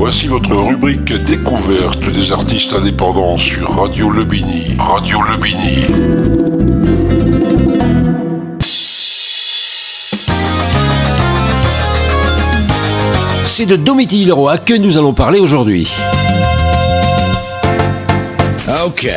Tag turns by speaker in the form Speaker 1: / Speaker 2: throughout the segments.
Speaker 1: Voici votre rubrique découverte des artistes indépendants sur Radio Le Bini. Radio Le Bini.
Speaker 2: C'est de Domitille Leroy que nous allons parler aujourd'hui.
Speaker 3: Ok.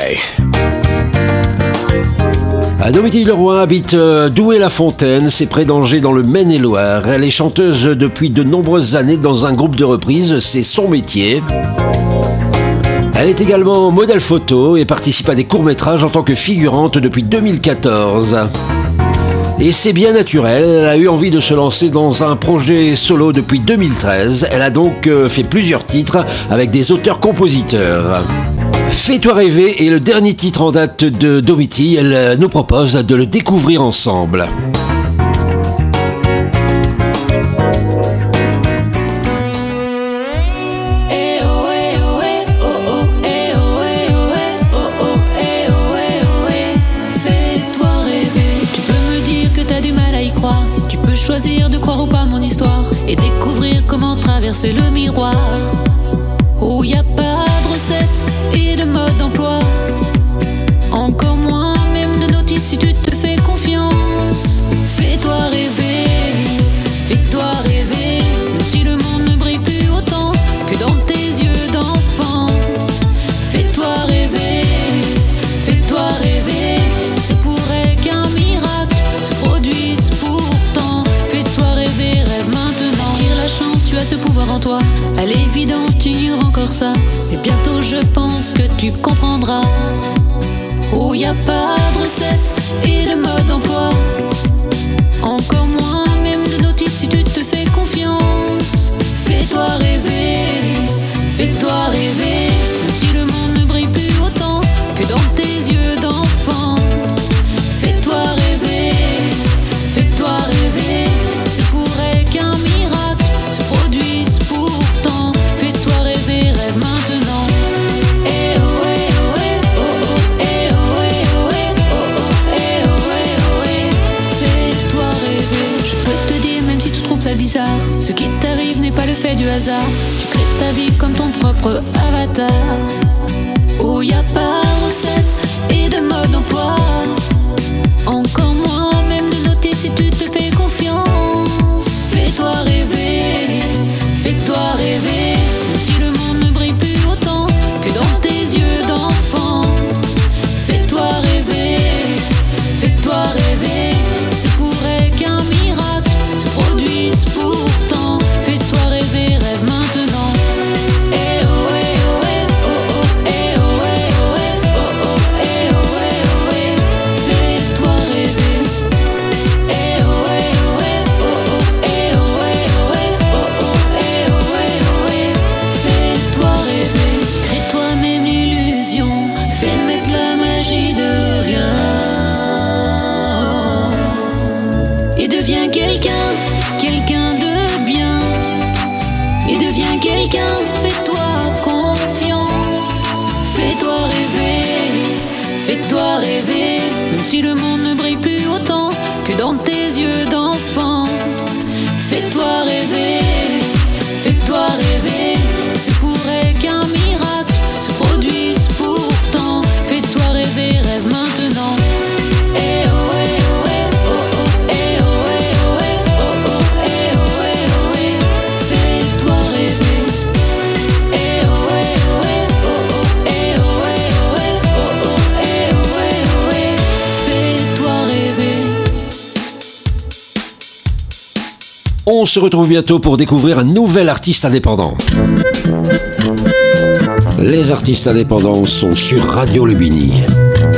Speaker 2: Domitille Leroy habite Douai-la-Fontaine, c'est près d'Angers dans le Maine-et-Loire. Elle est chanteuse depuis de nombreuses années dans un groupe de reprises, c'est son métier. Elle est également modèle photo et participe à des courts-métrages en tant que figurante depuis 2014. Et c'est bien naturel, elle a eu envie de se lancer dans un projet solo depuis 2013. Elle a donc fait plusieurs titres avec des auteurs-compositeurs. Fais-toi rêver est le dernier titre en date de Domitille. Elle nous propose de le découvrir ensemble.
Speaker 4: Choisir de croire ou pas mon histoire et découvrir comment traverser le miroir où y a pas de recette et de mode d'emploi, encore moins même de notice si tu te fais confiance. Fais-toi rêver, fais-toi rêver, même si le monde ne brille plus autant que dans tes yeux d'enfant. Fais-toi rêver, fais-toi rêver, ce pourrait qu'un miracle se produise pourtant. Fais-toi rêver, rêve maintenant. Tire la chance, tu as ce pouvoir en toi. À l'évidence, tu ignores encore ça. Et bientôt, je pense que tu comprendras. Oh, y a pas de recette et de mode d'emploi, encore moins même de notice si tu te fais confiance. Fais-toi rêver, fais-toi rêver, même si le monde ne brille plus autant que dans tes yeux d'enfant. Fais-toi rêver, fais-toi rêver, ce pourrait qu'un miracle se produise pourtant. Fais-toi rêver, rêve maintenant. Eh oh, eh oh, eh oh, oh, eh oh, eh oh, eh oh, oh, eh oh, eh oh, eh. Fais-toi rêver. Je peux te dire, même si tu trouves ça bizarre, ce qui t'arrive n'est pas le fait du hasard. Tu crées ta vie comme ton propre avatar, où y a pas de recette et de mode d'emploi, encore moins même de noter si tu te fais confiance. Fais-toi rêver, fais-toi rêver, même si le monde ne brille plus autant que dans tes yeux d'enfant. Fais-toi rêver, fais-toi rêver, ce pourrait qu'un miracle se produise pourtant. Fais-toi rêver, rêve maintenant. Eh oh, eh oh, eh oh, oh, eh oh, eh oh, eh oh, oh, eh oh, eh oh, eh. Fais-toi rêver. Eh oh, eh oh, eh oh, oh, eh oh, eh oh, eh oh, oh, eh oh, eh oh, eh. Fais-toi rêver. Crée toi-même l'illusion, fais mettre la magie de rien et deviens quelqu'un, quelqu'un de bien. Et deviens quelqu'un, fais-toi confiance. Fais-toi rêver, fais-toi rêver, même si le monde ne brille plus autant que dans tes yeux d'enfant. Fais-toi rêver, fais-toi rêver, ce pourrait qu'un miracle se produise pourtant. Fais-toi rêver, rêve maintenant. Eh oh, eh oh, eh oh, oh, eh oh, eh oh, eh oh, oh, eh oh, eh oh, eh. Fais-toi rêver. Eh oh, eh oh, eh oh, oh, eh oh, eh oh, eh oh, oh, eh oh, eh oh, eh. Fais-toi rêver.
Speaker 2: On se retrouve bientôt pour découvrir un nouvel artiste indépendant. Les artistes indépendants sont sur Radio Le Bini.